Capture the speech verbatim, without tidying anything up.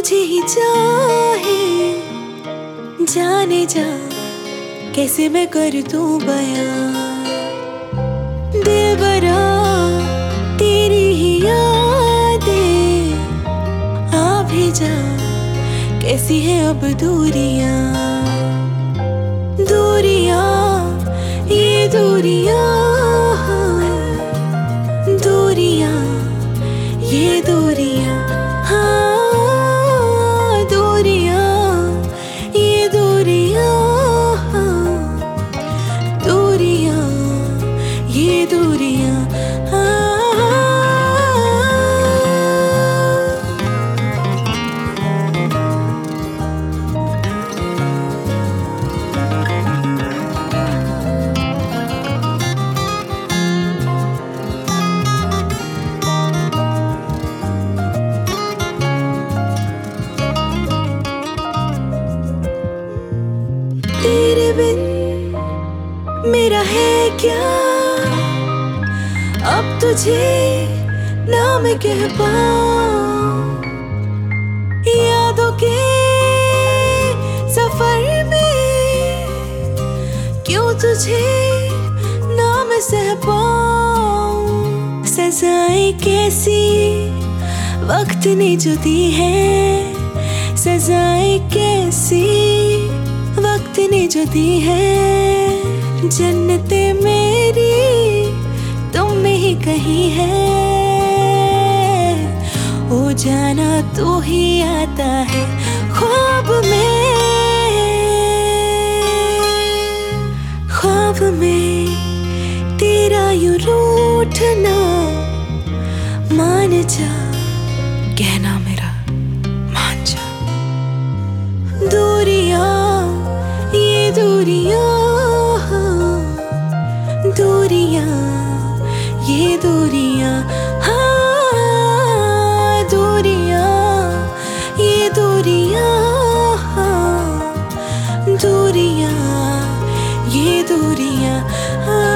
तुझे ही चाहे जाने जा, कैसे मैं कर दूं बयां। दिलबरा तेरी ही यादें आ भी जा, कैसी है अब दूरियां। दूरियां ये दूरियां, दूरियां ये दूरियां, हाँ दूरियां ये दूरियां, दूरियां ये दूरियां, हाँ। तेरे बिन मेरा है क्या, अब तुझे ना मैं कह पाऊं। यादों के सफर में क्यों तुझे ना मैं सह पाऊं। सजाएं कैसी वक्त ने जो दी है, सजाएं कैसी वक्त ने जो दी है। जन्नते मेरी तुम में ही कहीं है, ओ जाना तू ही आता है ख्वाब में। ख्वाब में तेरा यूं रूठना, मान जा कहना मेरा मान जा। दूरियां ये दूरियां, दूरियां ये दूरियां, हाँ दूरियां ये दूरियां, हाँ दूरियां ये दूरियां, हाँ।